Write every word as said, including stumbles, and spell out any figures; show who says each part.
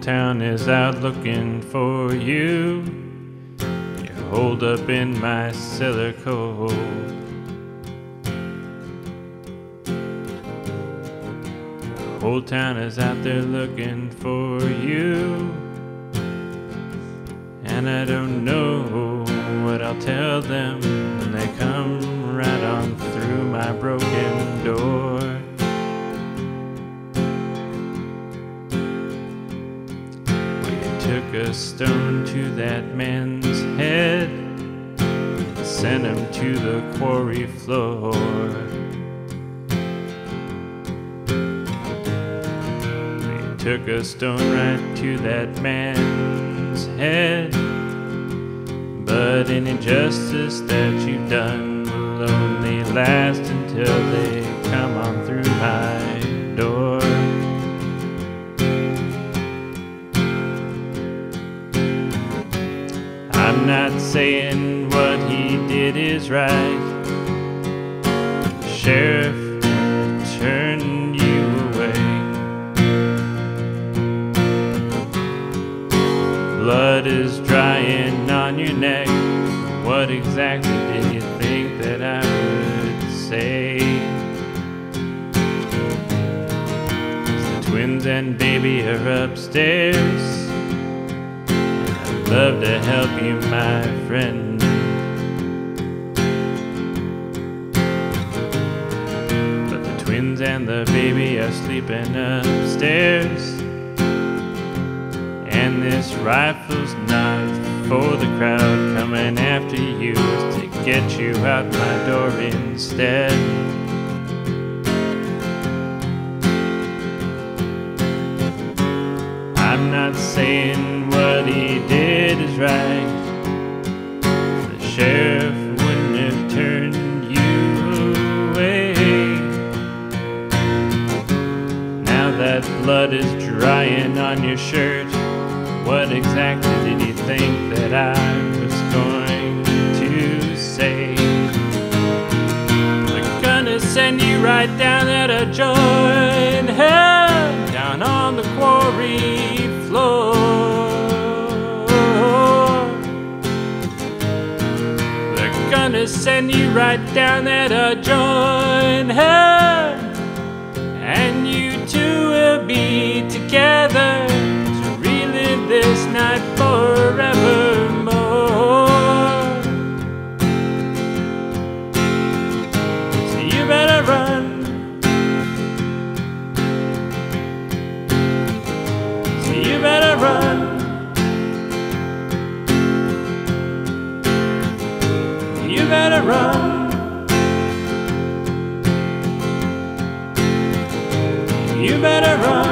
Speaker 1: town is out looking for you. You're holed up in my cellar cold. The whole town is out there looking for you, and I don't know what I'll tell them when they come right on through my broken door. Took a stone to that man's head, sent him to the quarry floor. They took a stone right to that man's head, but any justice that you've done will only last until they come on through my door. I'm not saying what he did is right. The sheriff turned you away. Blood is drying on your neck. What exactly did you think that I would say? The twins and baby are upstairs. Love to help you, my friend. But the twins and the baby are sleeping upstairs, and this rifle's not for the crowd coming after you. It's to get you out my door instead. I'm not saying what he did is right. The sheriff wouldn't have turned you away. Now that blood is drying on your shirt, what exactly did you think that I was going to say? We're gonna send you right down there to join hell, down on the quarry floor. They're gonna send you right down there to join her, and you two will be together to relive this night forevermore. So you better run. You better run. You better run. You better run.